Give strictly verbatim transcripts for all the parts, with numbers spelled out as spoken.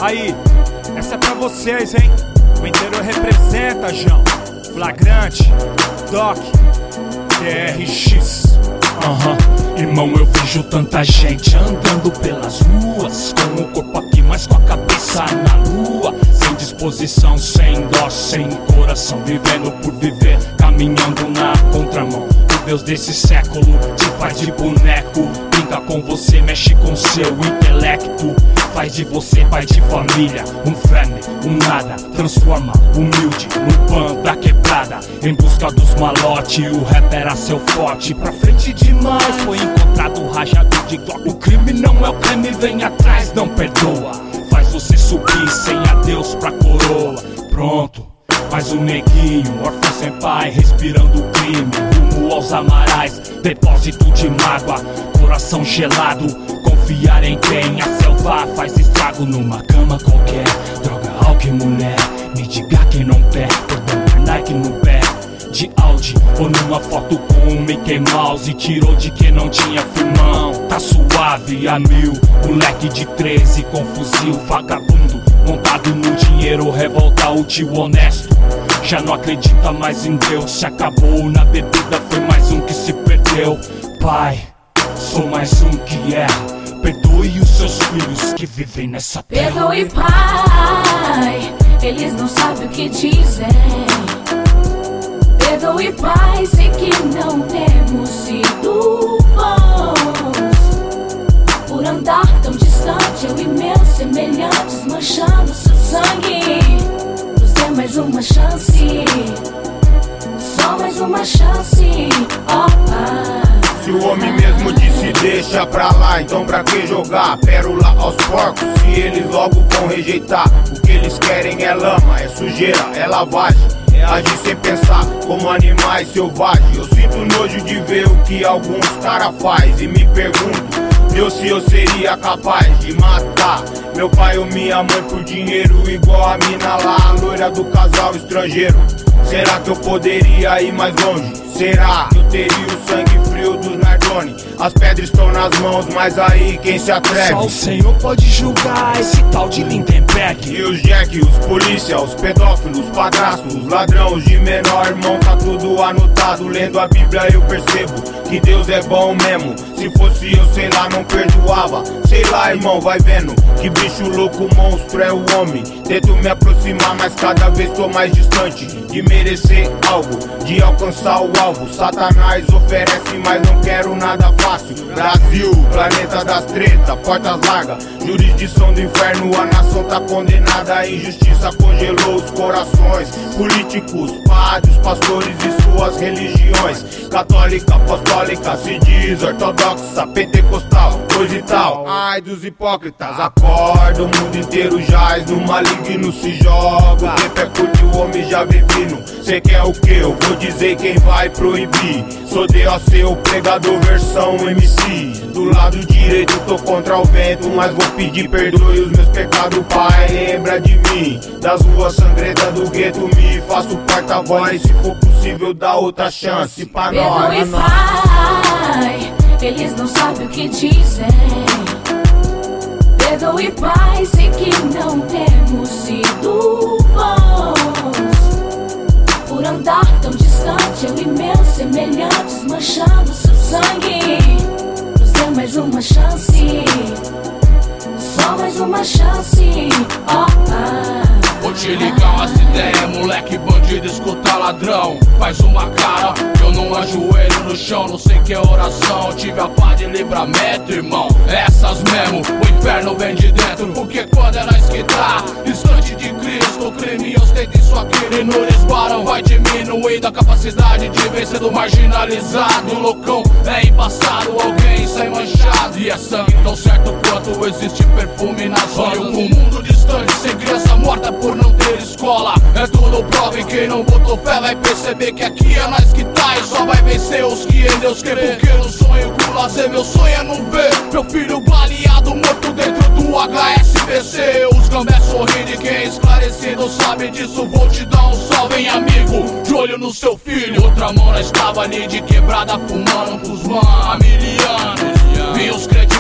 Aí, essa é pra vocês, hein? O interior representa, João. Flagrante, Doc, T R X. Aham, uhum. Irmão, eu vejo tanta gente andando pelas ruas, com o corpo aqui, mas com a cabeça na lua. Sem disposição, sem dó, sem coração, vivendo por viver, caminhando na contramão. O Deus desse século te faz de boneco, brinca com você, mexe com seu intelecto. Faz de você pai de família, um verme, um nada. Transforma humilde no pão da quebrada. Em busca dos malote, o rap era seu forte. Pra frente demais, foi encontrado rajado de Glock. O crime não é o crime, vem atrás, não perdoa. Faz você subir sem adeus pra coroa. Pronto, mais um neguinho, órfão sem pai, respirando o crime, rumo aos amarais. Depósito de mágoa, coração gelado. Confiar em quem a selva faz estrago numa cama qualquer. Droga, álcool e mulher, me diga quem não perde. Cordão Nike no pé, de Audi ou numa foto com o Mickey Mouse. E tirou de quem não tinha firmão. Tá suave a mil, moleque de treze com fuzil, vagabundo montado no dinheiro, revolta o tio honesto. Já não acredita mais em Deus, se acabou na bebida, foi mais um que se perdeu. Pai, sou mais um que erra, perdoe os seus filhos que vivem nessa terra. Perdoe, pai, eles não sabem o que dizem. Perdoe, pai, sei que não temos sido bons por andar tão distante, eu e meus semelhantes, manchando seu sangue. Nos dê mais uma chance, só mais uma chance, ó oh, pai. Se o homem mesmo disse deixa pra lá, então pra que jogar pérola aos porcos se eles logo vão rejeitar? O que eles querem é lama, é sujeira, é lavagem, é agir sem pensar como animais selvagens. Eu sinto nojo de ver o que alguns cara faz e me pergunto, Deus, se eu seria capaz de matar meu pai ou minha mãe por dinheiro, igual a mina lá, a loira do casal estrangeiro. Será que eu poderia ir mais longe? Será que eu teria o sangue frio dos Nardoni? As pedras estão nas mãos, mas aí quem se atreve? Só o Senhor pode julgar esse tal de Lindenberg. E os Jack, os polícia, os pedófilos, os padrastos, os ladrões de menor, irmão, tá tudo anotado. Lendo a Bíblia eu percebo que Deus é bom mesmo. Se fosse eu, sei lá, não perdoava. Sei lá, irmão, vai vendo que bicho louco, monstro é o homem. Tento me aproximar, mas cada vez tô mais distante de merecer algo, de alcançar o alvo. Satanás oferece, mas não quero nada fácil. Brasil, planeta das tretas, portas largas, jurisdição do inferno. A nação tá condenada, a injustiça congelou os corações. Políticos, padres, pastores e suas religiões. Católica, apostólica, se diz ortodoxa, pentecostal, coisa e tal. Ai dos hipócritas, acorda, o mundo inteiro jaz no maligno se joga. O tempo é curto, o homem já vem vindo. Cê quer o que? Eu vou dizer quem vai proibir. Sou D O C, o pregador versão M C. Do lado direito tô contra o vento, mas vou pedir perdoe os meus pecados, pai, lembra de mim. Das ruas sangrentas do gueto me faço porta-voz. Se for possível dá outra chance pra nós. Perdoe, pai, eles não sabem o que dizem. Perdoe, pai, sei que não temos sido bons por andar tão distante, eu e meus semelhantes, manchando seu sangue. Nos dê mais uma chance, só mais uma chance, ó oh, pai. Vou te ligar umas ideias, moleque bandido, escuta ladrão. Faz uma cara, eu não ajoelho no chão, não sei que é oração. Tive a paz de livramento, irmão, essas mesmo. O inferno vem de dentro, porque quando é nós que tá distante de Cristo, o crime ostenta isso aqui. E no esbarão vai diminuindo a capacidade de vencer do marginalizado. O loucão é embaçado, alguém sai manchado. E é sangue tão certo quanto existe perfume nas olhos. Um mundo distante, sem criança morta por não ter escola. É tudo prova e quem não botou fé vai perceber que aqui é nós que tá. E só vai vencer os que em Deus crê. Porque no sonho com lazer, meu sonho é não ver meu filho baleado, morto dentro do H S B C. Os gambés sorrindo e quem é esclarecido sabe disso. Vou te dar um salve, hein, amigo, de olho no seu filho. Outra mão nós tava ali de quebrada fumando com os mano há mil anos. Vi os crentes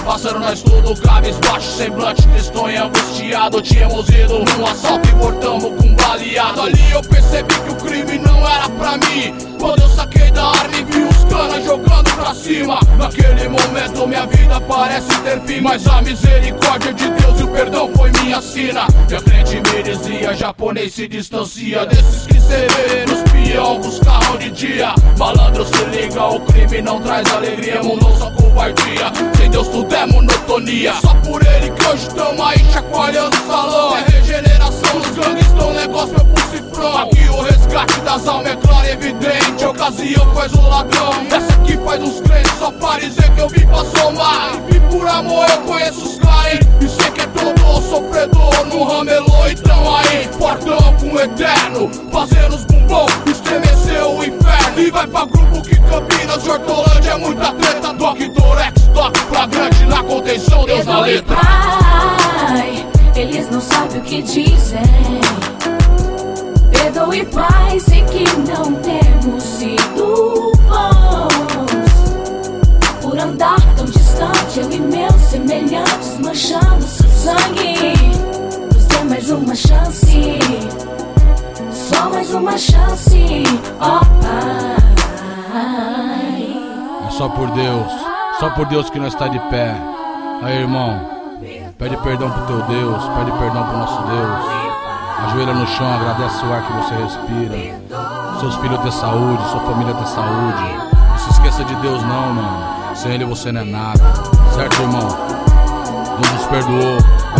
Passando nós tudo, cabisbaixo, semblante tristonho, angustiado. Tínhamos ido num assalto e voltamos com baleado. Ali eu percebi que o crime não era pra mim. Quando eu saquei da arma e vi os canas jogando pra cima. Naquele momento minha vida parece ter fim, mas a misericórdia de Deus e o perdão foi minha sina. E a crente me dizia, japonês se distancia desses que cê vê nos peão, os carros de dia. Malandro se liga, o crime não traz alegria, mudou só covardia. Sem Deus tudo é monotonia. Só por ele que hoje tamo aí chacoalhando o salão. É regeneração, os gangues estão negócio, meu pulso e front. Aqui o resgate das almas é claro e evidente. Ocasião faz o ladrão, essa aqui faz uns crentes. Só pra dizer que eu vim pra somar. E por amor eu conheço os caras. E sei que é todo sofredor no ramelô. Então aí, portão com o eterno, fazendo os bumbum, estremeceu o inferno. E vai pra grupo que Campinas, de Hortolândia é muita treta. Doc, Torex, toque flagrante na contenção, Deus na letra. Pai, eles não sabem o que dizem. Perdoe, Pai, sei que não temos sido bons por andar tão distante, eu e meus semelhantes, manchando seu sangue. Nos dê mais uma chance, só mais uma chance, ó Pai. É só por Deus, só por Deus que nós tá de pé. Aí, irmão, pede perdão pro teu Deus, pede perdão pro nosso Deus. Ajoelha no chão, agradece o ar que você respira. Seus filhos ter saúde, sua família ter saúde. Não se esqueça de Deus não, mano. Sem Ele você não é nada. Certo, irmão? Deus nos perdoou.